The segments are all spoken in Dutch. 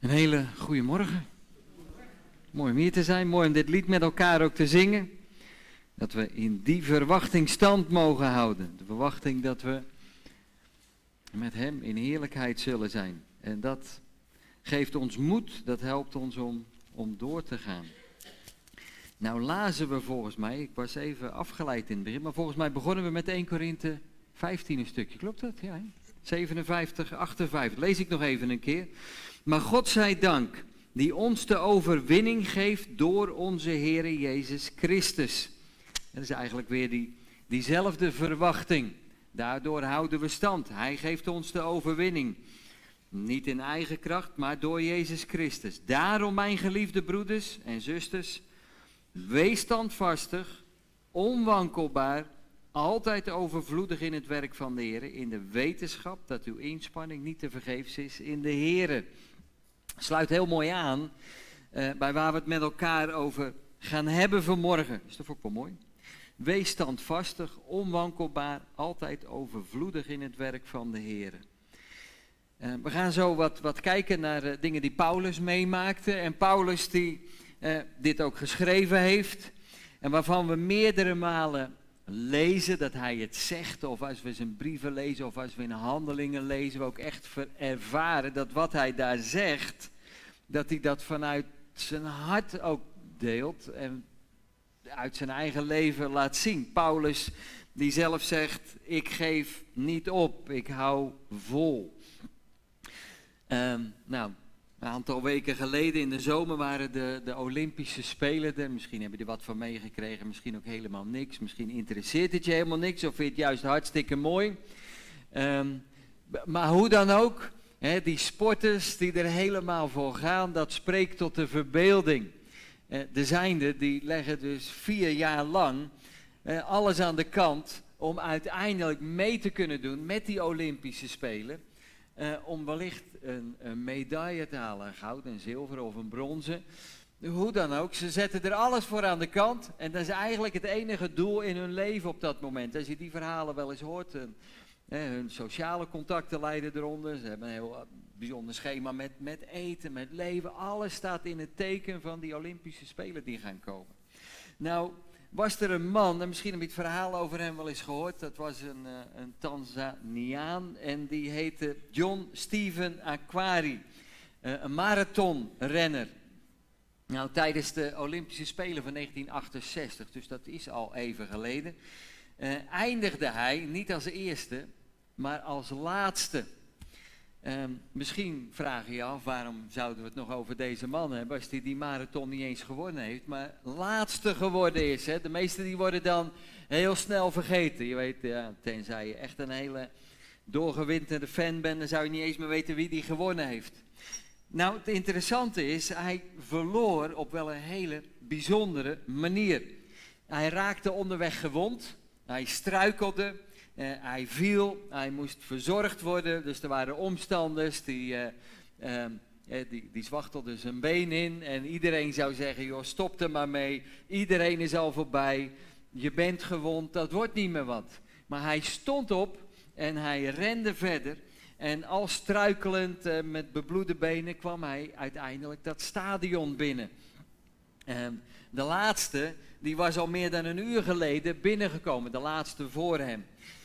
Een hele goede morgen. Mooi om hier te zijn, mooi om dit lied met elkaar ook te zingen. Dat we in die verwachting stand mogen houden. De verwachting dat we met Hem in heerlijkheid zullen zijn. En dat geeft ons moed, dat helpt ons om door te gaan. Nou lazen we volgens mij, ik was even afgeleid in het begin, maar volgens mij begonnen we met 1 Korinthe 15 een stukje. Klopt dat? Ja, hè? 57, 58. Lees ik nog even een keer. Maar God zij dank, die ons de overwinning geeft door onze Heere Jezus Christus. Dat is eigenlijk weer diezelfde verwachting. Daardoor houden we stand. Hij geeft ons de overwinning. Niet in eigen kracht, maar door Jezus Christus. Daarom, mijn geliefde broeders en zusters, wees standvastig, onwankelbaar, altijd overvloedig in het werk van de Heer, in de wetenschap dat uw inspanning niet te vergeefs is in de Heer. Sluit heel mooi aan bij waar we het met elkaar over gaan hebben vanmorgen. Is dat ook wel mooi? Wees standvastig, onwankelbaar, altijd overvloedig in het werk van de Heer. We gaan zo wat kijken naar dingen die Paulus meemaakte. En Paulus die dit ook geschreven heeft. En waarvan we meerdere malen lezen dat hij het zegt. Of als we zijn brieven lezen of als we in Handelingen lezen. We ook echt ervaren dat wat hij daar zegt. Dat hij dat vanuit zijn hart ook deelt. En uit zijn eigen leven laat zien. Paulus die zelf zegt, ik geef niet op, ik hou vol. Een aantal weken geleden in de zomer waren de Olympische Spelen er. Misschien hebben je er wat van meegekregen, misschien ook helemaal niks. Misschien interesseert het je helemaal niks of vind je het juist hartstikke mooi. Maar hoe dan ook, die sporters die er helemaal voor gaan, dat spreekt tot de verbeelding. De zijnde die leggen dus 4 jaar lang alles aan de kant om uiteindelijk mee te kunnen doen met die Olympische Spelen. Om wellicht een medaille te halen, een goud, een zilver of een bronzen. Hoe dan ook, ze zetten er alles voor aan de kant. En dat is eigenlijk het enige doel in hun leven op dat moment. Als je die verhalen wel eens hoort, hun sociale contacten lijden eronder. Ze hebben een heel bijzonder schema met eten, met leven. Alles staat in het teken van die Olympische Spelen die gaan komen. Nou, was er een man, en misschien heb je het verhaal over hem wel eens gehoord. Dat was een Tanzaniaan en die heette John Stephen Akhwari. Een marathonrenner. Nou, tijdens de Olympische Spelen van 1968, dus dat is al even geleden, eindigde hij niet als eerste, maar als laatste. Misschien vraag je je af, waarom zouden we het nog over deze man hebben als hij die marathon niet eens gewonnen heeft, maar laatste geworden is. Hè? De meesten die worden dan heel snel vergeten. Je weet, tenzij je echt een hele doorgewinterde fan bent, dan zou je niet eens meer weten wie die gewonnen heeft. Nou, het interessante is, hij verloor op wel een hele bijzondere manier. Hij raakte onderweg gewond, hij struikelde. Hij viel, hij moest verzorgd worden, dus er waren omstanders die zwachtelden zijn been in. En iedereen zou zeggen, joh, stop er maar mee, iedereen is al voorbij, je bent gewond, dat wordt niet meer wat. Maar hij stond op en hij rende verder en al struikelend met bebloede benen kwam hij uiteindelijk dat stadion binnen. De laatste, die was al meer dan 1 uur geleden binnengekomen, de laatste voor hem.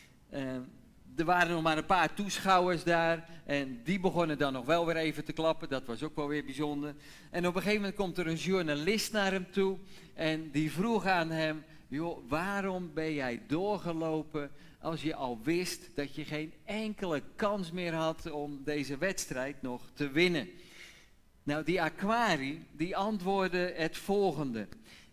Er waren nog maar een paar toeschouwers daar en die begonnen dan nog wel weer even te klappen, dat was ook wel weer bijzonder. En op een gegeven moment komt er een journalist naar hem toe en die vroeg aan hem, joh, waarom ben jij doorgelopen als je al wist dat je geen enkele kans meer had om deze wedstrijd nog te winnen? Nou, die Akhwari, die antwoordde het volgende.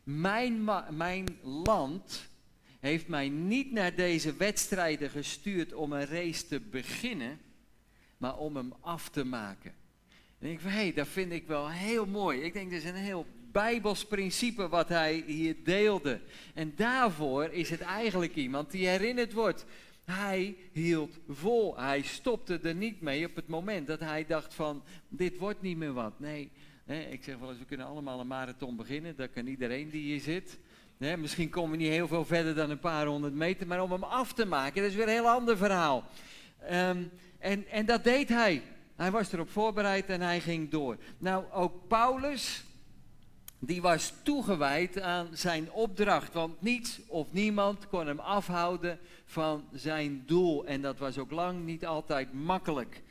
Mijn land heeft mij niet naar deze wedstrijden gestuurd om een race te beginnen, maar om hem af te maken. En ik denk van, dat vind ik wel heel mooi. Ik denk, dat is een heel Bijbels principe wat hij hier deelde. En daarvoor is het eigenlijk iemand die herinnerd wordt. Hij hield vol, hij stopte er niet mee op het moment dat hij dacht van, dit wordt niet meer wat. Nee, ik zeg wel eens, we kunnen allemaal een marathon beginnen, dat kan iedereen die hier zit. Misschien komen we niet heel veel verder dan een paar 100 meter, maar om hem af te maken, dat is weer een heel ander verhaal. En dat deed hij. Hij was erop voorbereid en hij ging door. Nou, ook Paulus, die was toegewijd aan zijn opdracht. Want niets of niemand kon hem afhouden van zijn doel. En dat was ook lang niet altijd makkelijk.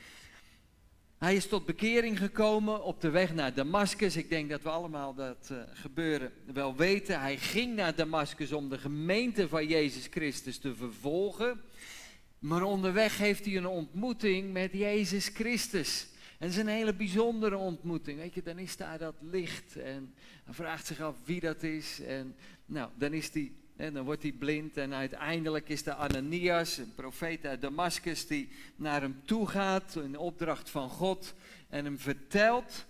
Hij is tot bekering gekomen op de weg naar Damascus. Ik denk dat we allemaal dat gebeuren wel weten. Hij ging naar Damascus om de gemeente van Jezus Christus te vervolgen. Maar onderweg heeft hij een ontmoeting met Jezus Christus. En het is een hele bijzondere ontmoeting. Weet je, dan is daar dat licht en hij vraagt zich af wie dat is. En nou, dan wordt hij blind en uiteindelijk is er Ananias, een profeet uit Damascus, die naar hem toe gaat in opdracht van God en hem vertelt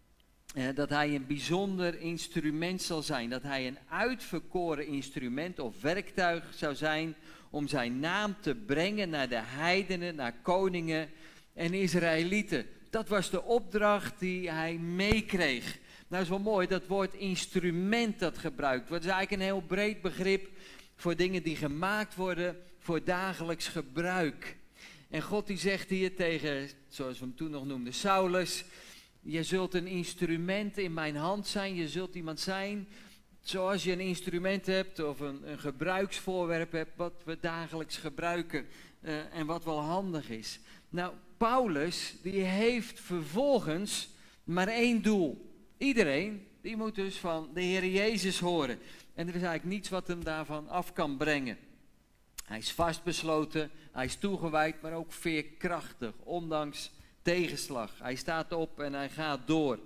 dat hij een bijzonder instrument zal zijn. Dat hij een uitverkoren instrument of werktuig zou zijn om zijn naam te brengen naar de heidenen, naar koningen en Israëlieten. Dat was de opdracht die hij meekreeg. Nou is wel mooi, dat woord instrument dat gebruikt wordt. Dat is eigenlijk een heel breed begrip voor dingen die gemaakt worden voor dagelijks gebruik. En God die zegt hier tegen, zoals we hem toen nog noemden, Saulus: je zult een instrument in mijn hand zijn, je zult iemand zijn zoals je een instrument hebt of een gebruiksvoorwerp hebt wat we dagelijks gebruiken en wat wel handig is. Nou, Paulus die heeft vervolgens maar één doel. Iedereen die moet dus van de Heer Jezus horen. En er is eigenlijk niets wat hem daarvan af kan brengen. Hij is vastbesloten, hij is toegewijd, maar ook veerkrachtig, ondanks tegenslag. Hij staat op en hij gaat door.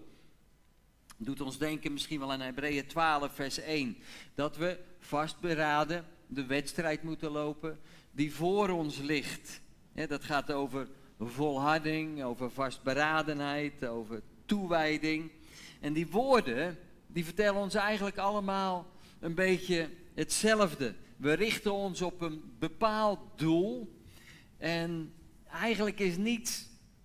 Doet ons denken misschien wel aan Hebreeën 12 vers 1. Dat we vastberaden de wedstrijd moeten lopen die voor ons ligt. Dat gaat over volharding, over vastberadenheid, over toewijding. En die woorden, die vertellen ons eigenlijk allemaal een beetje hetzelfde. We richten ons op een bepaald doel. En eigenlijk is niets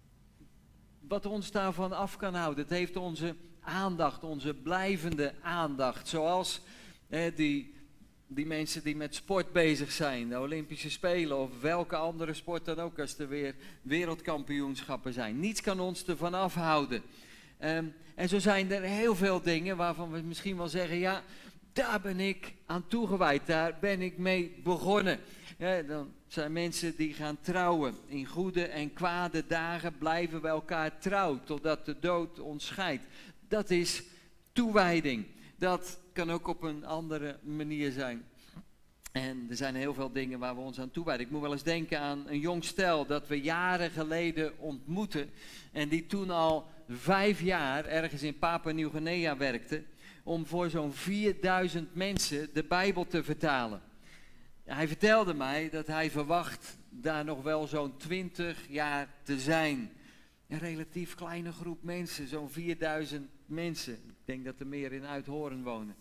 wat ons daarvan af kan houden. Het heeft onze aandacht, onze blijvende aandacht. Zoals die mensen die met sport bezig zijn, de Olympische Spelen of welke andere sport dan ook, als er weer wereldkampioenschappen zijn. Niets kan ons ervan afhouden. En zo zijn er heel veel dingen waarvan we misschien wel zeggen, ja, daar ben ik aan toegewijd, daar ben ik mee begonnen. Dan zijn mensen die gaan trouwen. In goede en kwade dagen blijven we elkaar trouw, totdat de dood ons scheidt. Dat is toewijding. Dat kan ook op een andere manier zijn. En er zijn heel veel dingen waar we ons aan toewijden. Ik moet wel eens denken aan een jong stel dat we jaren geleden ontmoetten. En die toen al 5 jaar ergens in Papua Nieuw-Guinea werkte. Om voor zo'n 4000 mensen de Bijbel te vertalen. Hij vertelde mij dat hij verwacht daar nog wel zo'n 20 jaar te zijn. Een relatief kleine groep mensen, zo'n 4000 mensen. Ik denk dat er meer in Uithoorn wonen.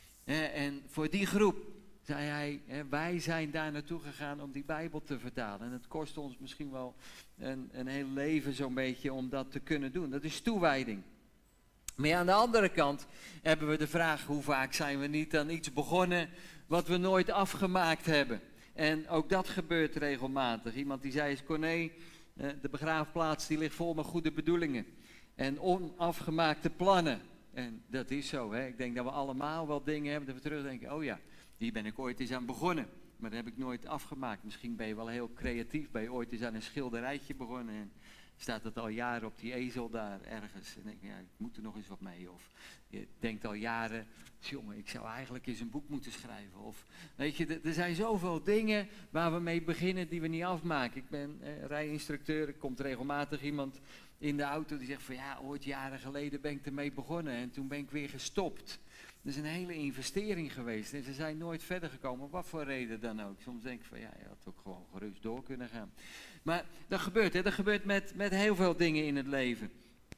En voor die groep, zei hij, wij zijn daar naartoe gegaan om die Bijbel te vertalen. En het kost ons misschien wel een heel leven zo'n beetje om dat te kunnen doen. Dat is toewijding. Maar aan de andere kant hebben we de vraag, hoe vaak zijn we niet aan iets begonnen wat we nooit afgemaakt hebben. En ook dat gebeurt regelmatig. Iemand die zei, Corné, de begraafplaats die ligt vol met goede bedoelingen. En onafgemaakte plannen. En dat is zo. Hè? Ik denk dat we allemaal wel dingen hebben dat we terugdenken. Oh ja, hier ben ik ooit eens aan begonnen. Maar dat heb ik nooit afgemaakt. Misschien ben je wel heel creatief. Ben je ooit eens aan een schilderijtje begonnen. En staat het al jaren op die ezel daar ergens. En denk je, ja, ik moet er nog eens wat mee. Of je denkt al jaren, jongen, ik zou eigenlijk eens een boek moeten schrijven. Of weet je, er zijn zoveel dingen waar we mee beginnen die we niet afmaken. Ik ben rijinstructeur. Er komt regelmatig iemand in de auto die zegt van ja, ooit jaren geleden ben ik ermee begonnen. En toen ben ik weer gestopt. Dat is een hele investering geweest. En ze zijn nooit verder gekomen, wat voor reden dan ook. Soms denk ik van ja, je had ook gewoon gerust door kunnen gaan. Maar dat gebeurt, hè? Dat gebeurt met heel veel dingen in het leven.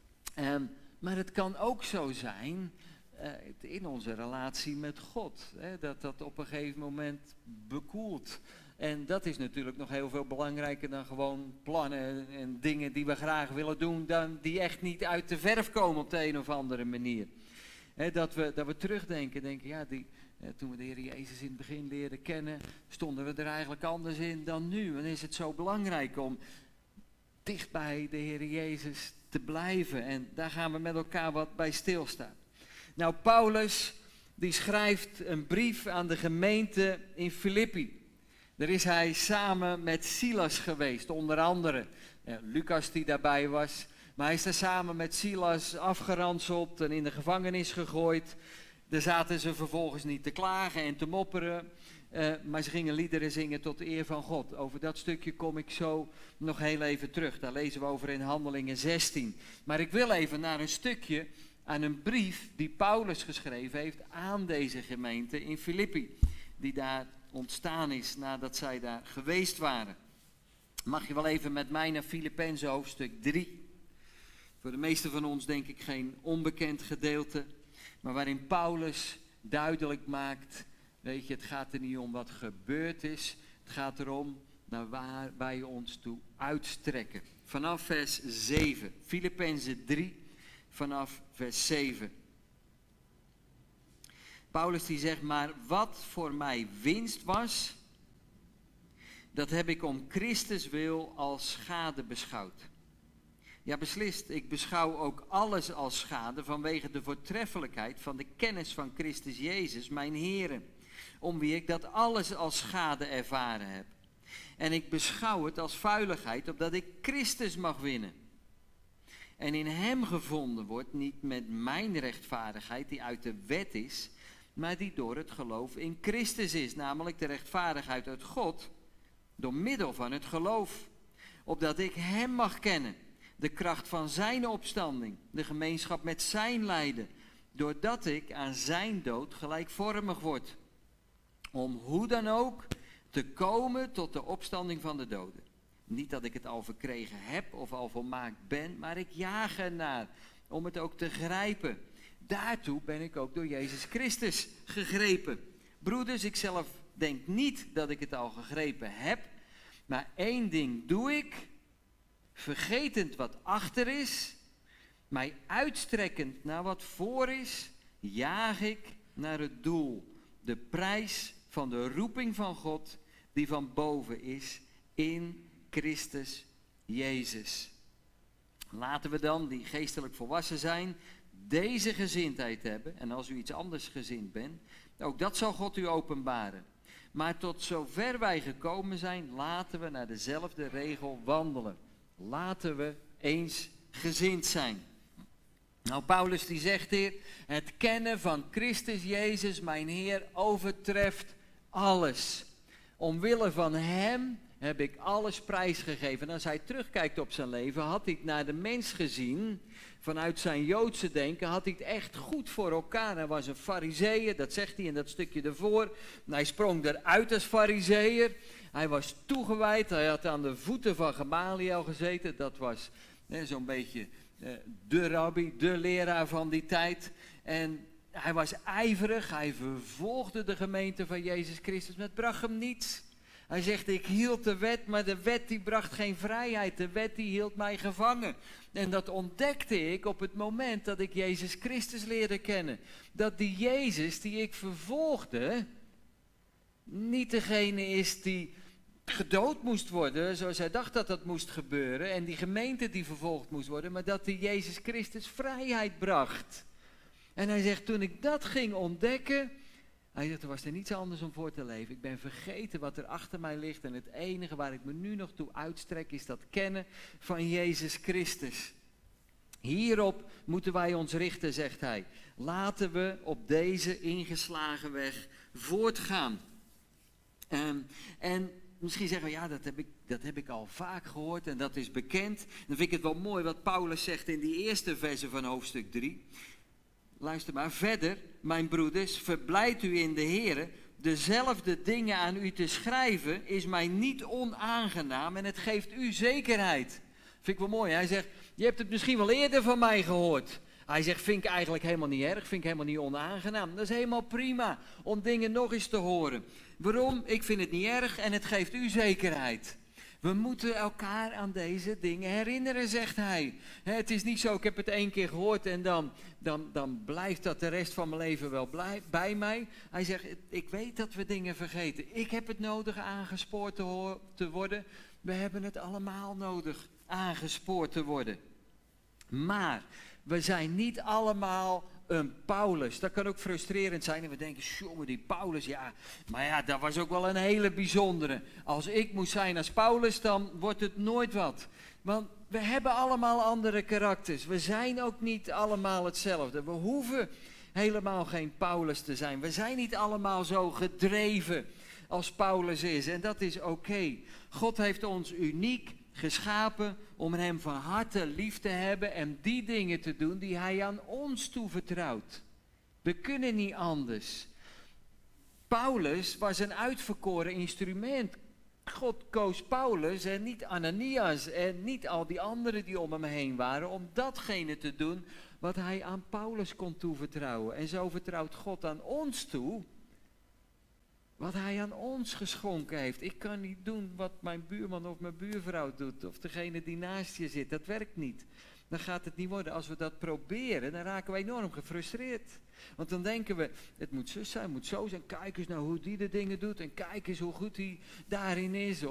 Maar het kan ook zo zijn in onze relatie met God. Hè? Dat op een gegeven moment bekoelt. En dat is natuurlijk nog heel veel belangrijker dan gewoon plannen en dingen die we graag willen doen. Dan die echt niet uit de verf komen op de een of andere manier. Dat we terugdenken, denken, ja, toen we de Heer Jezus in het begin leerden kennen, stonden we er eigenlijk anders in dan nu. En is het zo belangrijk om dicht bij de Heer Jezus te blijven. En daar gaan we met elkaar wat bij stilstaan. Nou, Paulus die schrijft een brief aan de gemeente in Filippi. Daar is hij samen met Silas geweest, onder andere. Lucas die daarbij was. Maar hij is daar samen met Silas afgeranseld en in de gevangenis gegooid. Daar zaten ze vervolgens niet te klagen en te mopperen. Maar ze gingen liederen zingen tot de eer van God. Over dat stukje kom ik zo nog heel even terug. Daar lezen we over in Handelingen 16. Maar ik wil even naar een stukje aan een brief die Paulus geschreven heeft aan deze gemeente in Filippi. Die daar ontstaan is nadat zij daar geweest waren. Mag je wel even met mij naar Filippenzen hoofdstuk 3. Voor de meesten van ons denk ik geen onbekend gedeelte. Maar waarin Paulus duidelijk maakt, weet je, het gaat er niet om wat gebeurd is. Het gaat erom naar waar wij ons toe uitstrekken. Vanaf vers 7. Filippenzen 3, vanaf vers 7. Paulus die zegt, maar wat voor mij winst was, dat heb ik om Christus wil als schade beschouwd. Ja, beslist, ik beschouw ook alles als schade vanwege de voortreffelijkheid van de kennis van Christus Jezus, mijn Heere, om wie ik dat alles als schade ervaren heb. En ik beschouw het als vuiligheid, opdat ik Christus mag winnen. En in hem gevonden wordt, niet met mijn rechtvaardigheid die uit de wet is, maar die door het geloof in Christus is, namelijk de rechtvaardigheid uit God, door middel van het geloof. Opdat ik hem mag kennen, de kracht van zijn opstanding, de gemeenschap met zijn lijden, doordat ik aan zijn dood gelijkvormig word. Om hoe dan ook te komen tot de opstanding van de doden. Niet dat ik het al verkregen heb of al volmaakt ben, maar ik jaag ernaar om het ook te grijpen. Daartoe ben ik ook door Jezus Christus gegrepen. Broeders, ik zelf denk niet dat ik het al gegrepen heb, maar één ding doe ik, vergetend wat achter is, mij uitstrekkend naar wat voor is, jaag ik naar het doel, de prijs van de roeping van God die van boven is in Christus Jezus. Laten we dan, die geestelijk volwassen zijn, deze gezindheid hebben. En als u iets anders gezind bent, ook dat zal God u openbaren. Maar tot zover wij gekomen zijn, laten we naar dezelfde regel wandelen. Laten we eens gezind zijn. Nou, Paulus die zegt hier, het kennen van Christus Jezus, mijn Heer, overtreft alles. Omwille van hem heb ik alles prijsgegeven. En als hij terugkijkt op zijn leven, had hij het naar de mens gezien. Vanuit zijn Joodse denken had hij het echt goed voor elkaar. Hij was een Farizeeër, dat zegt hij in dat stukje ervoor. Hij sprong eruit als Farizeeër. Hij was toegewijd, hij had aan de voeten van Gamaliel gezeten. Dat was zo'n beetje de rabbi, de leraar van die tijd. En hij was ijverig, hij vervolgde de gemeente van Jezus Christus, maar het bracht hem niets. Hij zegt, ik hield de wet, maar de wet die bracht geen vrijheid. De wet die hield mij gevangen. En dat ontdekte ik op het moment dat ik Jezus Christus leerde kennen. Dat die Jezus die ik vervolgde, niet degene is die gedood moest worden, zoals hij dacht dat dat moest gebeuren. En die gemeente die vervolgd moest worden, maar dat die Jezus Christus vrijheid bracht. En hij zegt, toen ik dat ging ontdekken, hij zegt, er was er niets anders om voor te leven. Ik ben vergeten wat er achter mij ligt. En het enige waar ik me nu nog toe uitstrek is dat kennen van Jezus Christus. Hierop moeten wij ons richten, zegt hij. Laten we op deze ingeslagen weg voortgaan. En misschien zeggen we, ja, dat heb ik al vaak gehoord en dat is bekend. Dan vind ik het wel mooi wat Paulus zegt in die eerste verse van hoofdstuk 3. Luister maar verder, mijn broeders, verblijd u in de Here. Dezelfde dingen aan u te schrijven is mij niet onaangenaam en het geeft u zekerheid. Vind ik wel mooi. Hij zegt, je hebt het misschien wel eerder van mij gehoord. Hij zegt, vind ik eigenlijk helemaal niet erg, vind ik helemaal niet onaangenaam. Dat is helemaal prima om dingen nog eens te horen. Waarom? Ik vind het niet erg en het geeft u zekerheid. We moeten elkaar aan deze dingen herinneren, zegt hij. Het is niet zo, ik heb het 1 keer gehoord en dan blijft dat de rest van mijn leven wel bij mij. Hij zegt, ik weet dat we dingen vergeten. Ik heb het nodig aangespoord te worden. We hebben het allemaal nodig aangespoord te worden. Maar we zijn niet allemaal een Paulus. Dat kan ook frustrerend zijn. En we denken, jongen, die Paulus, ja. Maar ja, dat was ook wel een hele bijzondere. Als ik moest zijn als Paulus, dan wordt het nooit wat. Want we hebben allemaal andere karakters. We zijn ook niet allemaal hetzelfde. We hoeven helemaal geen Paulus te zijn. We zijn niet allemaal zo gedreven als Paulus is. En dat is oké. God heeft ons uniek geschapen om hem van harte lief te hebben en die dingen te doen die hij aan ons toevertrouwt. We kunnen niet anders. Paulus was een uitverkoren instrument. God koos Paulus en niet Ananias en niet al die anderen die om hem heen waren om datgene te doen wat hij aan Paulus kon toevertrouwen. En zo vertrouwt God aan ons toe wat hij aan ons geschonken heeft. Ik kan niet doen wat mijn buurman of mijn buurvrouw doet. Of degene die naast je zit. Dat werkt niet. Dan gaat het niet worden. Als we dat proberen, dan raken we enorm gefrustreerd. Want dan denken we, het moet zus zijn, het moet zo zijn. Kijk eens naar hoe die de dingen doet. En kijk eens hoe goed hij daarin is.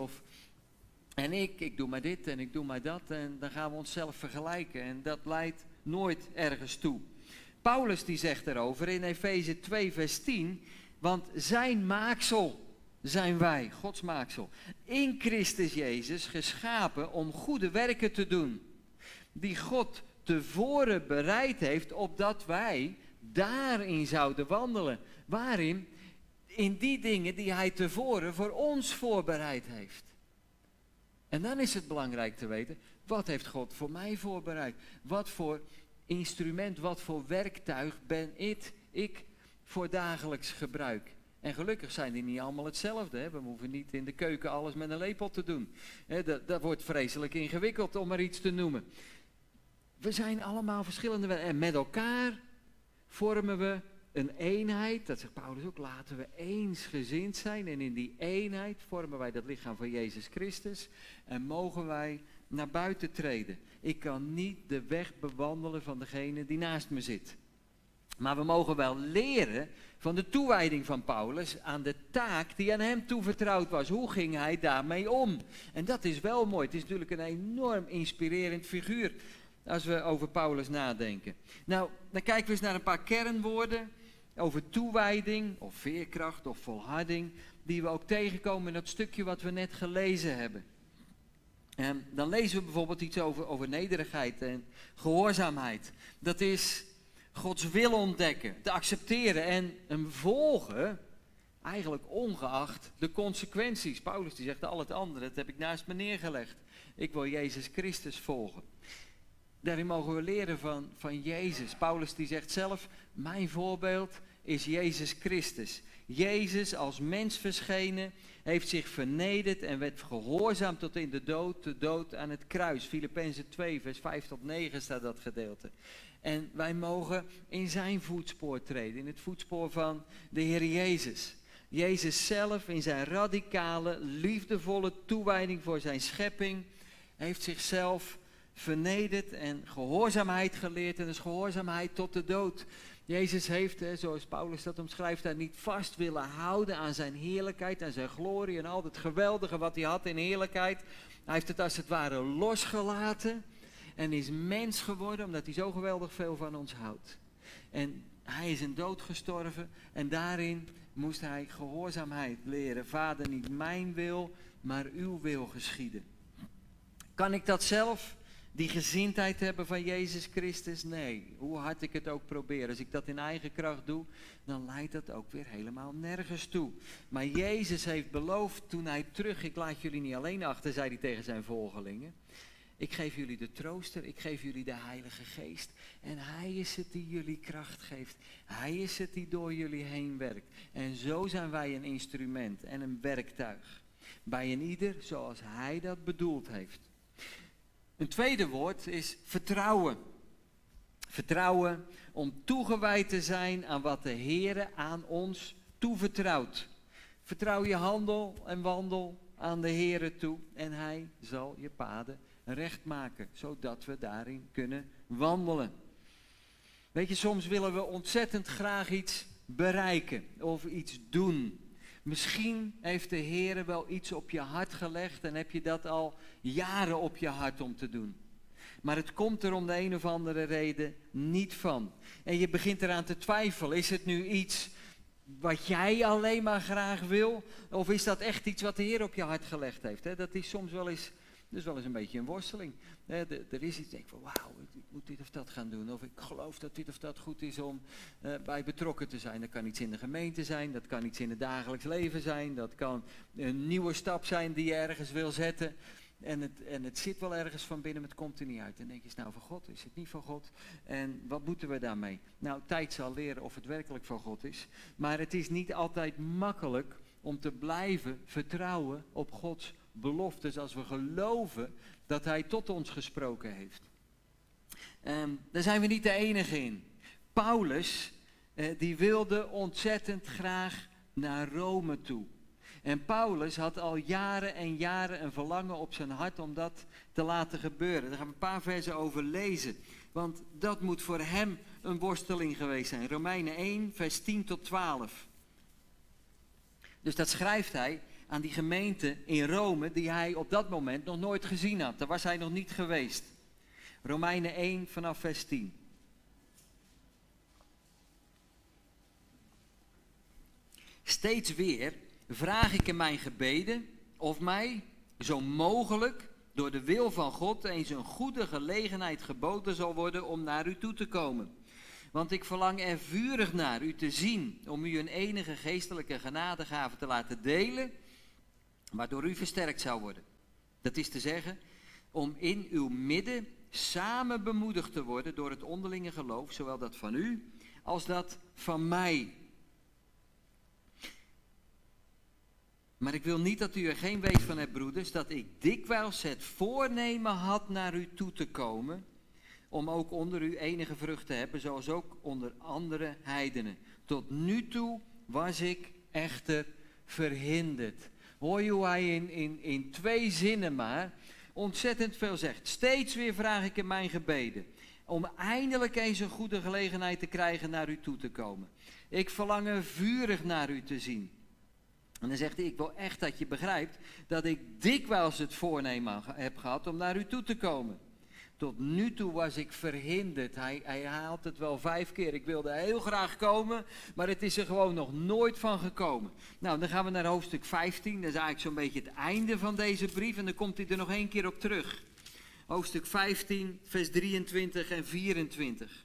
En ik doe maar dit en ik doe maar dat. En dan gaan we onszelf vergelijken. En dat leidt nooit ergens toe. Paulus die zegt erover in Efeze 2 vers 10... Want zijn maaksel zijn wij, Gods maaksel, in Christus Jezus geschapen om goede werken te doen. Die God tevoren bereid heeft, opdat wij daarin zouden wandelen. Waarin? In die dingen die hij tevoren voor ons voorbereid heeft. En dan is het belangrijk te weten, wat heeft God voor mij voorbereid? Wat voor instrument, wat voor werktuig ben ik voor dagelijks gebruik. En gelukkig zijn die niet allemaal hetzelfde. Hè? We hoeven niet in de keuken alles met een lepel te doen. Dat wordt vreselijk ingewikkeld om maar iets te noemen. We zijn allemaal verschillende. En met elkaar vormen we een eenheid. Dat zegt Paulus ook. Laten we eensgezind zijn. En in die eenheid vormen wij dat lichaam van Jezus Christus. En mogen wij naar buiten treden. Ik kan niet de weg bewandelen van degene die naast me zit. Maar we mogen wel leren van de toewijding van Paulus aan de taak die aan hem toevertrouwd was. Hoe ging hij daarmee om? En dat is wel mooi. Het is natuurlijk een enorm inspirerend figuur als we over Paulus nadenken. Nou, dan kijken we eens naar een paar kernwoorden over toewijding of veerkracht of volharding die we ook tegenkomen in dat stukje wat we net gelezen hebben. En dan lezen we bijvoorbeeld iets over nederigheid en gehoorzaamheid. Dat is Gods wil ontdekken, te accepteren en hem volgen, eigenlijk ongeacht de consequenties. Paulus die zegt al het andere, dat heb ik naast me neergelegd. Ik wil Jezus Christus volgen. Daarin mogen we leren van Jezus. Paulus die zegt zelf, mijn voorbeeld is Jezus Christus. Jezus als mens verschenen, heeft zich vernederd en werd gehoorzaam tot in de dood aan het kruis. Filippenzen 2 vers 5 tot 9 staat dat gedeelte. En wij mogen in zijn voetspoor treden, in het voetspoor van de Heer Jezus. Jezus zelf in zijn radicale, liefdevolle toewijding voor zijn schepping heeft zichzelf vernederd en gehoorzaamheid geleerd. En dus gehoorzaamheid tot de dood. Jezus heeft, zoals Paulus dat omschrijft, daar niet vast willen houden aan zijn heerlijkheid, aan zijn glorie en al het geweldige wat hij had in heerlijkheid. Hij heeft het als het ware losgelaten. En is mens geworden omdat hij zo geweldig veel van ons houdt. En hij is in dood gestorven en daarin moest hij gehoorzaamheid leren. Vader, niet mijn wil, maar uw wil geschieden. Kan ik dat zelf, die gezindheid hebben van Jezus Christus? Nee, hoe hard ik het ook probeer. Als ik dat in eigen kracht doe, dan leidt dat ook weer helemaal nergens toe. Maar Jezus heeft beloofd toen hij terug, ik laat jullie niet alleen achter, zei hij tegen zijn volgelingen. Ik geef jullie de trooster, ik geef jullie de Heilige Geest. En hij is het die jullie kracht geeft. Hij is het die door jullie heen werkt. En zo zijn wij een instrument en een werktuig. Bij een ieder zoals hij dat bedoeld heeft. Een tweede woord is vertrouwen. Vertrouwen om toegewijd te zijn aan wat de Heere aan ons toevertrouwt. Vertrouw je handel en wandel aan de Heere toe en hij zal je paden recht maken, zodat we daarin kunnen wandelen. Weet je, soms willen we ontzettend graag iets bereiken of iets doen. Misschien heeft de Heer wel iets op je hart gelegd en heb je dat al jaren op je hart om te doen. Maar het komt er om de een of andere reden niet van. En je begint eraan te twijfelen. Is het nu iets wat jij alleen maar graag wil? Of is dat echt iets wat de Heer op je hart gelegd heeft? Dat is soms wel eens, dus wel eens een beetje een worsteling. Er is iets, denk van wauw, ik moet dit of dat gaan doen. Of ik geloof dat dit of dat goed is om bij betrokken te zijn. Dat kan iets in de gemeente zijn, dat kan iets in het dagelijks leven zijn. Dat kan een nieuwe stap zijn die je ergens wil zetten. En het zit wel ergens van binnen, maar het komt er niet uit. En dan denk je, is het nou van God? Is het niet van God? En wat moeten we daarmee? Nou, tijd zal leren of het werkelijk van God is. Maar het is niet altijd makkelijk om te blijven vertrouwen op Gods beloftes als we geloven dat Hij tot ons gesproken heeft. Daar zijn we niet de enige in. Paulus, die wilde ontzettend graag naar Rome toe. En Paulus had al jaren en jaren een verlangen op zijn hart om dat te laten gebeuren. Daar gaan we een paar versen over lezen. Want dat moet voor hem een worsteling geweest zijn. Romeinen 1, vers 10 tot 12. Dus dat schrijft hij aan die gemeente in Rome die hij op dat moment nog nooit gezien had. Daar was hij nog niet geweest. Romeinen 1 vanaf vers 10. Steeds weer vraag ik in mijn gebeden of mij, zo mogelijk, door de wil van God eens een goede gelegenheid geboden zal worden om naar u toe te komen. Want ik verlang er vurig naar u te zien, om u een enige geestelijke genadegave te laten delen, waardoor u versterkt zou worden. Dat is te zeggen, om in uw midden samen bemoedigd te worden door het onderlinge geloof, zowel dat van u als dat van mij. Maar ik wil niet dat u er geen weet van hebt, broeders, dat ik dikwijls het voornemen had naar u toe te komen, om ook onder u enige vrucht te hebben, zoals ook onder andere heidenen. Tot nu toe was ik echter verhinderd. Hoor je hoe hij in 2 zinnen maar ontzettend veel zegt. Steeds weer vraag ik in mijn gebeden, om eindelijk eens een goede gelegenheid te krijgen naar u toe te komen. Ik verlang er vurig naar u te zien. En dan zegt hij, ik wil echt dat je begrijpt dat ik dikwijls het voornemen heb gehad om naar u toe te komen. Tot nu toe was ik verhinderd. Hij haalt het wel 5 keer. Ik wilde heel graag komen, maar het is er gewoon nog nooit van gekomen. Nou, dan gaan we naar hoofdstuk 15. Dat is eigenlijk zo'n beetje het einde van deze brief. En dan komt hij er nog 1 keer op terug. Hoofdstuk 15, vers 23 en 24.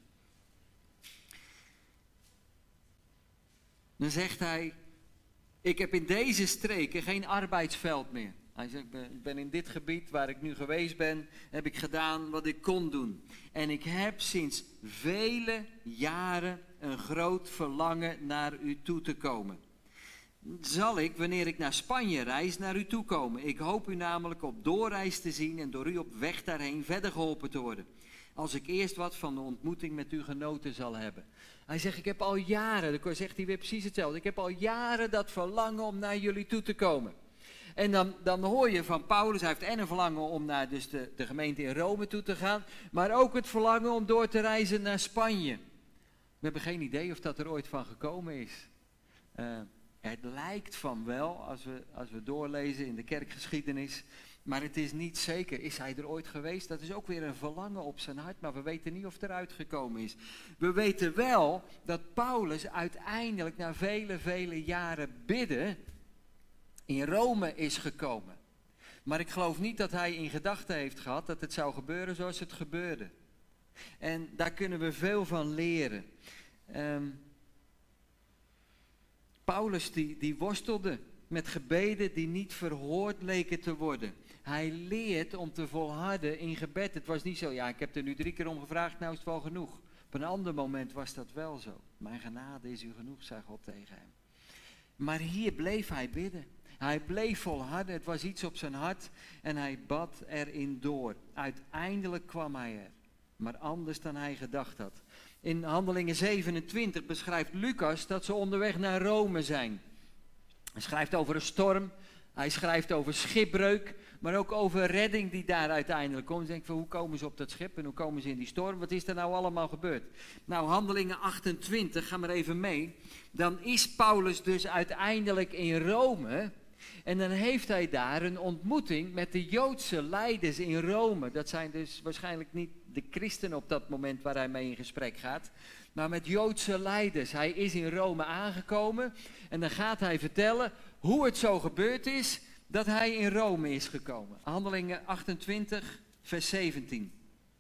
Dan zegt hij, ik heb in deze streken geen arbeidsveld meer. Hij zegt, ik ben in dit gebied waar ik nu geweest ben, heb ik gedaan wat ik kon doen. En ik heb sinds vele jaren een groot verlangen naar u toe te komen. Zal ik, wanneer ik naar Spanje reis, naar u toe komen? Ik hoop u namelijk op doorreis te zien en door u op weg daarheen verder geholpen te worden. Als ik eerst wat van de ontmoeting met u genoten zal hebben. Hij zegt, ik heb al jaren, dan zegt hij weer precies hetzelfde. Ik heb al jaren dat verlangen om naar jullie toe te komen. En dan hoor je van Paulus, hij heeft en een verlangen om naar dus de gemeente in Rome toe te gaan. Maar ook het verlangen om door te reizen naar Spanje. We hebben geen idee of dat er ooit van gekomen is. Het lijkt van wel, als we doorlezen in de kerkgeschiedenis. Maar het is niet zeker. Is hij er ooit geweest? Dat is ook weer een verlangen op zijn hart. Maar we weten niet of het eruit gekomen is. We weten wel dat Paulus uiteindelijk na vele jaren bidden in Rome is gekomen. Maar ik geloof niet dat hij in gedachten heeft gehad dat het zou gebeuren zoals het gebeurde. En daar kunnen we veel van leren. Paulus die worstelde met gebeden die niet verhoord leken te worden. Hij leert om te volharden in gebed. Het was niet zo, ja, ik heb er nu 3 keer om gevraagd, nou is het wel genoeg. Op een ander moment was dat wel zo. Mijn genade is u genoeg, zei God tegen hem. Maar hier bleef hij bidden. Hij bleef volharden, het was iets op zijn hart en hij bad erin door. Uiteindelijk kwam hij er, maar anders dan hij gedacht had. In Handelingen 27 beschrijft Lucas dat ze onderweg naar Rome zijn. Hij schrijft over een storm. Hij schrijft over schipbreuk, maar ook over redding die daar uiteindelijk komt. Je denkt van, hoe komen ze op dat schip en hoe komen ze in die storm? Wat is er nou allemaal gebeurd? Nou, Handelingen 28, ga maar even mee. Dan is Paulus dus uiteindelijk in Rome. En dan heeft hij daar een ontmoeting met de Joodse leiders in Rome. Dat zijn dus waarschijnlijk niet de christenen op dat moment waar hij mee in gesprek gaat. Maar met Joodse leiders. Hij is in Rome aangekomen. En dan gaat hij vertellen hoe het zo gebeurd is dat hij in Rome is gekomen. Handelingen 28, vers 17.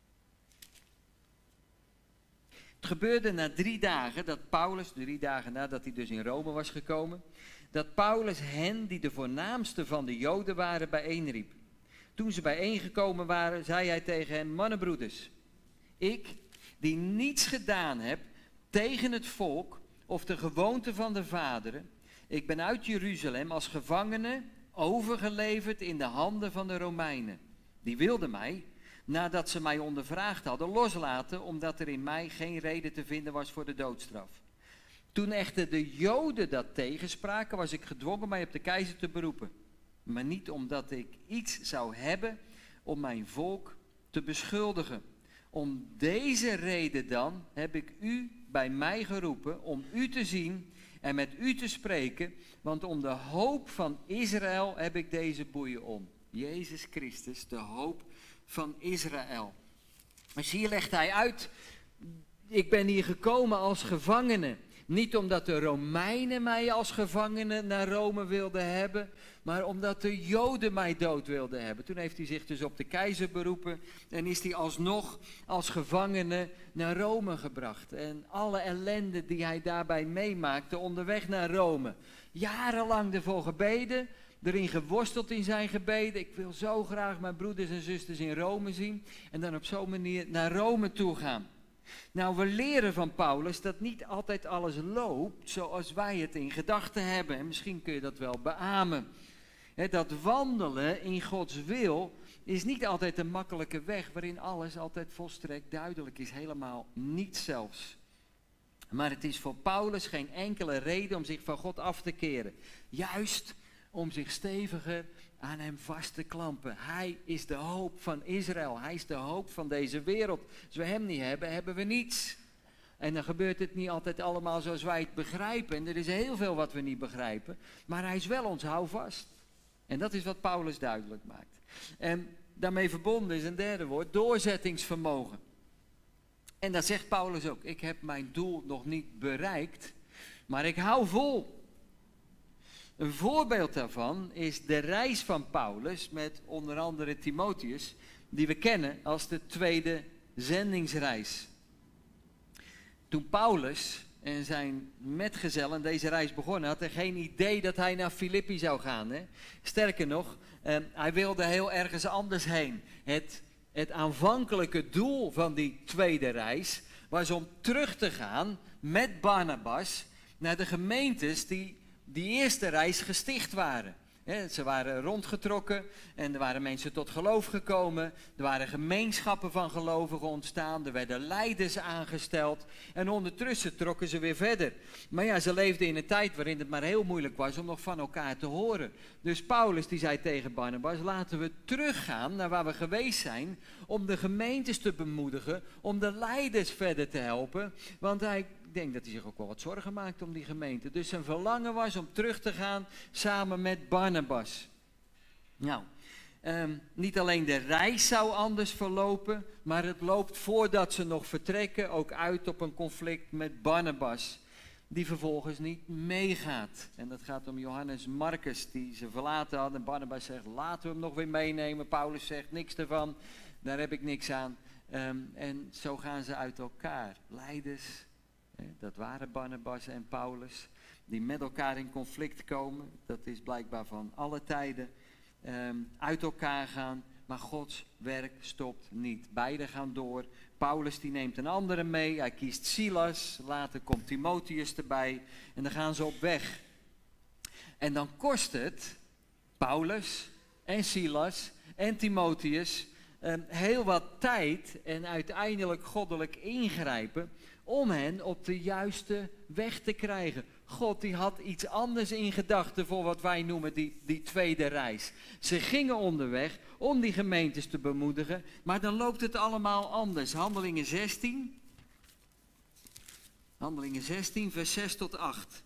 Het gebeurde na 3 dagen dat Paulus, 3 dagen nadat hij dus in Rome was gekomen, dat Paulus hen, die de voornaamste van de Joden waren, bijeenriep. Toen ze bijeengekomen waren, zei hij tegen hen: mannenbroeders, ik, die niets gedaan heb tegen het volk of de gewoonte van de vaderen, ik ben uit Jeruzalem als gevangene overgeleverd in de handen van de Romeinen. Die wilden mij, nadat ze mij ondervraagd hadden, loslaten, omdat er in mij geen reden te vinden was voor de doodstraf. Toen echter de Joden dat tegenspraken, was ik gedwongen mij op de keizer te beroepen. Maar niet omdat ik iets zou hebben om mijn volk te beschuldigen. Om deze reden dan heb ik u bij mij geroepen om u te zien en met u te spreken, want om de hoop van Israël heb ik deze boeien om. Jezus Christus, de hoop van Israël. Dus hier legt hij uit, ik ben hier gekomen als gevangene. Niet omdat de Romeinen mij als gevangene naar Rome wilden hebben, maar omdat de Joden mij dood wilden hebben. Toen heeft hij zich dus op de keizer beroepen en is hij alsnog als gevangene naar Rome gebracht. En alle ellende die hij daarbij meemaakte onderweg naar Rome. Jarenlang ervoor gebeden, erin geworsteld in zijn gebeden. Ik wil zo graag mijn broeders en zusters in Rome zien en dan op zo'n manier naar Rome toe gaan. Nou, we leren van Paulus dat niet altijd alles loopt zoals wij het in gedachten hebben. En misschien kun je dat wel beamen. Dat wandelen in Gods wil is niet altijd een makkelijke weg waarin alles altijd volstrekt duidelijk is. Helemaal niet zelfs. Maar het is voor Paulus geen enkele reden om zich van God af te keren. Juist om zich steviger aan hem vast te klampen. Hij is de hoop van Israël. Hij is de hoop van deze wereld. Als we hem niet hebben, hebben we niets. En dan gebeurt het niet altijd allemaal zoals wij het begrijpen. En er is heel veel wat we niet begrijpen. Maar hij is wel ons houvast. En dat is wat Paulus duidelijk maakt. En daarmee verbonden is een derde woord, doorzettingsvermogen. En dat zegt Paulus ook. Ik heb mijn doel nog niet bereikt, maar ik hou vol. Een voorbeeld daarvan is de reis van Paulus met onder andere Timotheus, die we kennen als de tweede zendingsreis. Toen Paulus en zijn metgezellen deze reis begonnen, had hij geen idee dat hij naar Filippi zou gaan. Hè? Sterker nog, hij wilde heel ergens anders heen. Het aanvankelijke doel van die tweede reis was om terug te gaan met Barnabas naar de gemeentes die eerste reis gesticht waren. Ze waren rondgetrokken en er waren mensen tot geloof gekomen. Er waren gemeenschappen van gelovigen ontstaan. Er werden leiders aangesteld. En ondertussen trokken ze weer verder. Maar ja, ze leefden in een tijd waarin het maar heel moeilijk was om nog van elkaar te horen. Dus Paulus die zei tegen Barnabas, laten we teruggaan naar waar we geweest zijn. Om de gemeentes te bemoedigen, om de leiders verder te helpen. Want ik denk dat hij zich ook wel wat zorgen maakte om die gemeente. Dus zijn verlangen was om terug te gaan samen met Barnabas. Nou, niet alleen de reis zou anders verlopen, maar het loopt voordat ze nog vertrekken ook uit op een conflict met Barnabas, die vervolgens niet meegaat. En dat gaat om Johannes Marcus, die ze verlaten had. En Barnabas zegt, laten we hem nog weer meenemen. Paulus zegt, niks ervan, daar heb ik niks aan. En zo gaan ze uit elkaar. Leiders, dat waren Barnabas en Paulus, die met elkaar in conflict komen. Dat is blijkbaar van alle tijden. Uit elkaar gaan, maar Gods werk stopt niet. Beiden gaan door. Paulus die neemt een andere mee, hij kiest Silas, later komt Timotheus erbij en dan gaan ze op weg. En dan kost het Paulus en Silas en Timotheus heel wat tijd en uiteindelijk goddelijk ingrijpen om hen op de juiste weg te krijgen. God die had iets anders in gedachten voor wat wij noemen die tweede reis. Ze gingen onderweg om die gemeentes te bemoedigen, maar dan loopt het allemaal anders. Handelingen 16, vers 6 tot 8.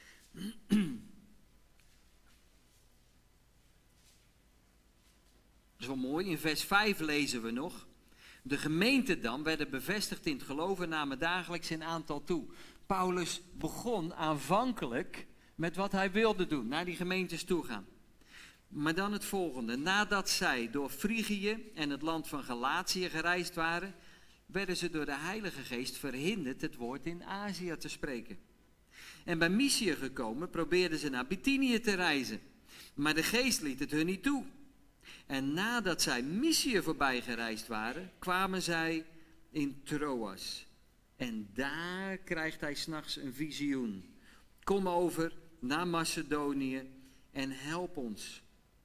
Dat is wel mooi, in vers 5 lezen we nog. De gemeenten dan werden bevestigd in het geloof en namen dagelijks in aantal toe. Paulus begon aanvankelijk met wat hij wilde doen, naar die gemeentes toe gaan. Maar dan het volgende. Nadat zij door Frigië en het land van Galatië gereisd waren, werden ze door de Heilige Geest verhinderd het woord in Azië te spreken. En bij Mysië gekomen probeerden ze naar Bithynië te reizen. Maar de Geest liet het hun niet toe. En nadat zij Mysië voorbij gereisd waren, kwamen zij in Troas. En daar krijgt hij 's nachts een visioen. Kom over naar Macedonië en help ons.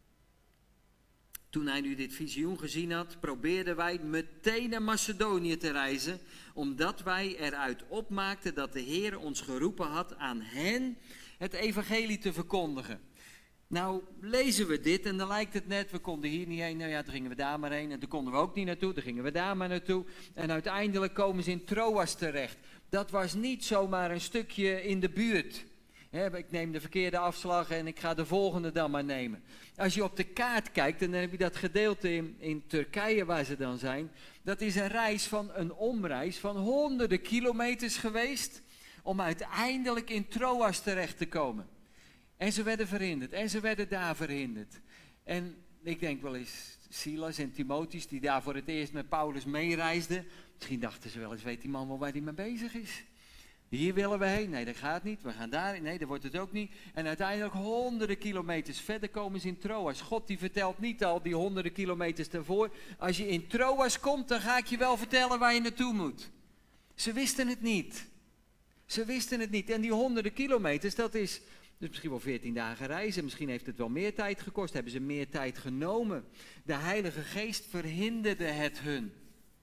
Toen hij nu dit visioen gezien had, probeerden wij meteen naar Macedonië te reizen, omdat wij eruit opmaakten dat de Heer ons geroepen had aan hen het evangelie te verkondigen. Nou, lezen we dit en dan lijkt het net, we konden hier niet heen, nou ja, toen gingen we daar maar heen. En toen konden we ook niet naartoe, toen gingen we daar maar naartoe. En uiteindelijk komen ze in Troas terecht. Dat was niet zomaar een stukje in de buurt. Ik neem de verkeerde afslag en ik ga de volgende dan maar nemen. Als je op de kaart kijkt, en dan heb je dat gedeelte in Turkije waar ze dan zijn. Dat is een omreis van honderden kilometers geweest om uiteindelijk in Troas terecht te komen. En ze werden verhinderd. En ze werden daar verhinderd. En ik denk wel eens, Silas en Timotheus, die daar voor het eerst met Paulus meereisden. Misschien dachten ze wel eens, weet die man wel waar hij mee bezig is? Hier willen we heen. Nee, dat gaat niet. We gaan daar. Nee, dat wordt het ook niet. En uiteindelijk honderden kilometers verder komen ze in Troas. God die vertelt niet al die honderden kilometers daarvoor. Als je in Troas komt, dan ga ik je wel vertellen waar je naartoe moet. Ze wisten het niet. Ze wisten het niet. En die honderden kilometers, dat is... Dus misschien wel 14 dagen reizen, misschien heeft het wel meer tijd gekost, hebben ze meer tijd genomen. De Heilige Geest verhinderde het hun.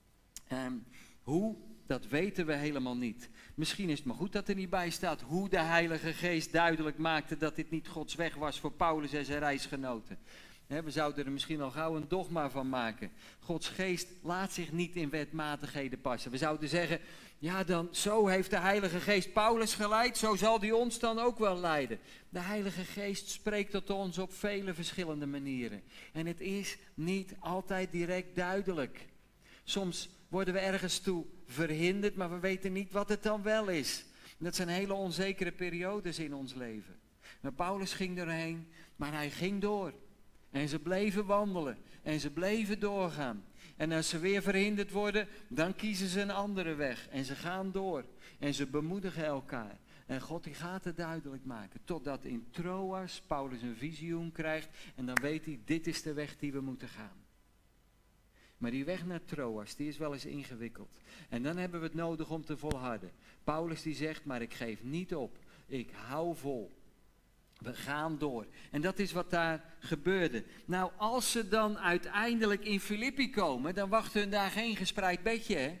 Hoe, dat weten we helemaal niet. Misschien is het maar goed dat er niet bij staat hoe de Heilige Geest duidelijk maakte dat dit niet Gods weg was voor Paulus en zijn reisgenoten. We zouden er misschien al gauw een dogma van maken. Gods Geest laat zich niet in wetmatigheden passen. We zouden zeggen, ja dan, zo heeft de Heilige Geest Paulus geleid, zo zal die ons dan ook wel leiden. De Heilige Geest spreekt tot ons op vele verschillende manieren. En het is niet altijd direct duidelijk. Soms worden we ergens toe verhinderd, maar we weten niet wat het dan wel is. En dat zijn hele onzekere periodes in ons leven. Maar Paulus ging erheen, maar hij ging door. En ze bleven wandelen en ze bleven doorgaan. En als ze weer verhinderd worden, dan kiezen ze een andere weg. En ze gaan door en ze bemoedigen elkaar. En God die gaat het duidelijk maken. Totdat in Troas Paulus een visioen krijgt en dan weet hij, dit is de weg die we moeten gaan. Maar die weg naar Troas, die is wel eens ingewikkeld. En dan hebben we het nodig om te volharden. Paulus die zegt, maar ik geef niet op. Ik hou vol. We gaan door. En dat is wat daar gebeurde. Nou, als ze dan uiteindelijk in Filippi komen, dan wacht hun daar geen gespreid bedje, hè?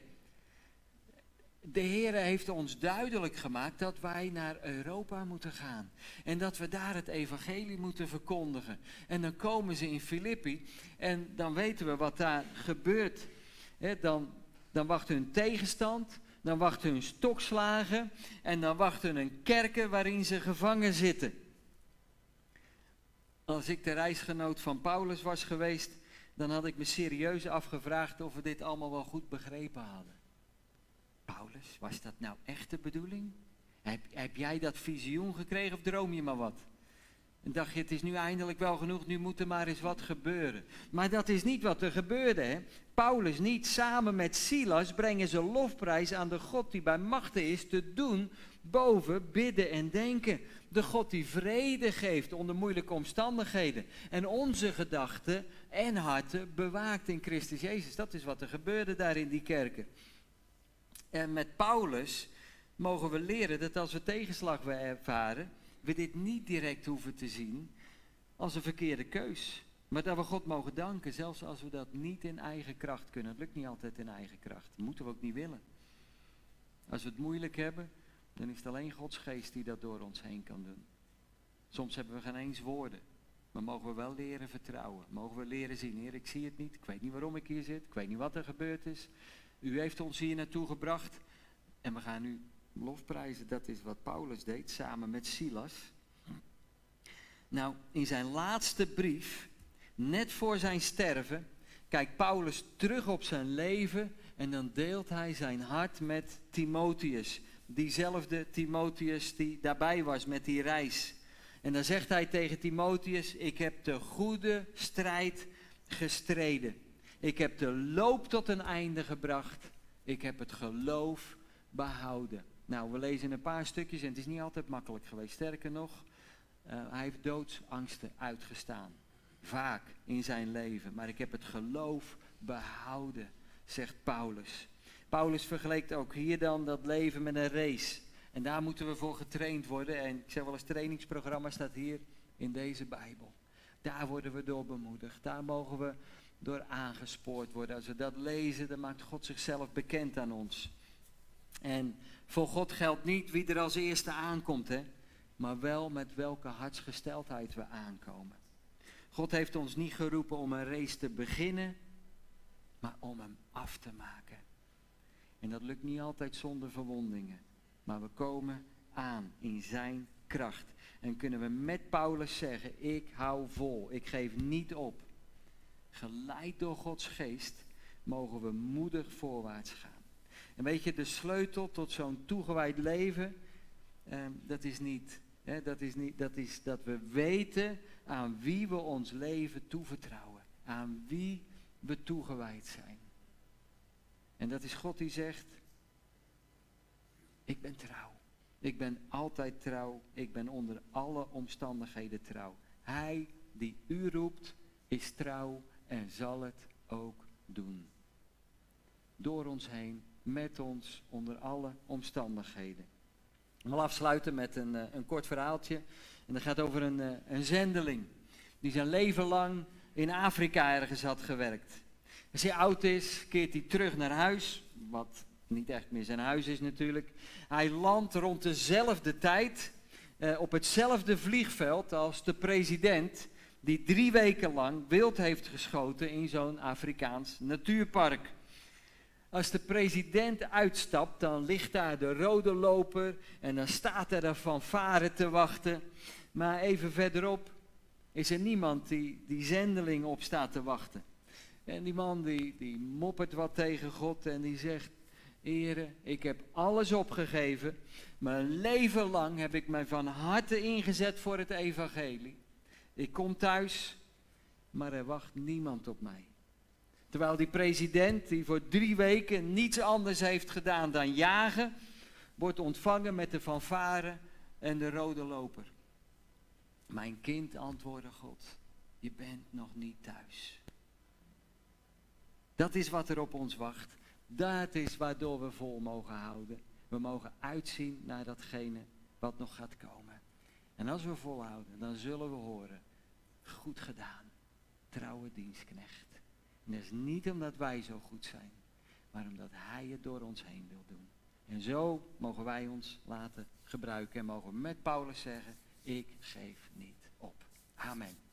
De Heer heeft ons duidelijk gemaakt dat wij naar Europa moeten gaan. En dat we daar het evangelie moeten verkondigen. En dan komen ze in Filippi en dan weten we wat daar gebeurt. Dan wacht hun tegenstand, dan wacht hun stokslagen en dan wacht hun kerken waarin ze gevangen zitten. Als ik de reisgenoot van Paulus was geweest, dan had ik me serieus afgevraagd of we dit allemaal wel goed begrepen hadden. Paulus, was dat nou echt de bedoeling? Heb jij dat visioen gekregen of droom je maar wat? En dacht je, het is nu eindelijk wel genoeg, nu moet er maar eens wat gebeuren. Maar dat is niet wat er gebeurde, hè? Paulus niet, samen met Silas brengen ze lofprijs aan de God die bij machten is te doen boven bidden en denken. De God die vrede geeft onder moeilijke omstandigheden. En onze gedachten en harten bewaakt in Christus Jezus. Dat is wat er gebeurde daar in die kerken. En met Paulus mogen we leren dat als we tegenslag ervaren, we dit niet direct hoeven te zien als een verkeerde keus. Maar dat we God mogen danken, zelfs als we dat niet in eigen kracht kunnen. Het lukt niet altijd in eigen kracht. Dat moeten we ook niet willen. Als we het moeilijk hebben, dan is het alleen Gods geest die dat door ons heen kan doen. Soms hebben we geen eens woorden, maar mogen we wel leren vertrouwen. Mogen we leren zien, Heer, ik zie het niet, ik weet niet waarom ik hier zit, ik weet niet wat er gebeurd is. U heeft ons hier naartoe gebracht en we gaan u lofprijzen. Dat is wat Paulus deed, samen met Silas. Nou, in zijn laatste brief, net voor zijn sterven, kijkt Paulus terug op zijn leven en dan deelt hij zijn hart met Timotheus. Diezelfde Timotheus die daarbij was met die reis. En dan zegt hij tegen Timotheus, ik heb de goede strijd gestreden. Ik heb de loop tot een einde gebracht. Ik heb het geloof behouden. Nou, we lezen een paar stukjes en het is niet altijd makkelijk geweest. Sterker nog, hij heeft doodsangsten uitgestaan. Vaak in zijn leven. Maar ik heb het geloof behouden, zegt Paulus. Paulus vergeleekt ook hier dan dat leven met een race. En daar moeten we voor getraind worden. En ik zeg wel eens, trainingsprogramma staat hier in deze Bijbel. Daar worden we door bemoedigd. Daar mogen we door aangespoord worden. Als we dat lezen, dan maakt God zichzelf bekend aan ons. En voor God geldt niet wie er als eerste aankomt, hè, maar wel met welke hartsgesteldheid we aankomen. God heeft ons niet geroepen om een race te beginnen, maar om hem af te maken. En dat lukt niet altijd zonder verwondingen. Maar we komen aan in zijn kracht. En kunnen we met Paulus zeggen, ik hou vol, ik geef niet op. Geleid door Gods geest mogen we moedig voorwaarts gaan. En weet je, de sleutel tot zo'n toegewijd leven, dat is dat we weten aan wie we ons leven toevertrouwen. Aan wie we toegewijd zijn. En dat is God die zegt, ik ben trouw. Ik ben altijd trouw. Ik ben onder alle omstandigheden trouw. Hij die u roept is trouw en zal het ook doen. Door ons heen, met ons, onder alle omstandigheden. Ik wil afsluiten met een kort verhaaltje. En dat gaat over een zendeling. Die zijn leven lang in Afrika ergens had gewerkt. Als hij oud is, keert hij terug naar huis. Wat niet echt meer zijn huis is natuurlijk. Hij landt rond dezelfde tijd op hetzelfde vliegveld als de president. Die 3 weken lang wild heeft geschoten in zo'n Afrikaans natuurpark. Als de president uitstapt, dan ligt daar de rode loper en dan staat er een fanfare te wachten. Maar even verderop is er niemand die zendeling op staat te wachten. En die man die moppert wat tegen God en die zegt, Heere, ik heb alles opgegeven. Mijn leven lang heb ik mij van harte ingezet voor het evangelie. Ik kom thuis, maar er wacht niemand op mij. Terwijl die president, die voor 3 weken niets anders heeft gedaan dan jagen, wordt ontvangen met de fanfare en de rode loper. Mijn kind, antwoordde God, je bent nog niet thuis. Dat is wat er op ons wacht. Dat is waardoor we vol mogen houden. We mogen uitzien naar datgene wat nog gaat komen. En als we volhouden, dan zullen we horen, goed gedaan, trouwe dienstknecht. En dat is niet omdat wij zo goed zijn, maar omdat hij het door ons heen wil doen. En zo mogen wij ons laten gebruiken en mogen we met Paulus zeggen, ik geef niet op. Amen.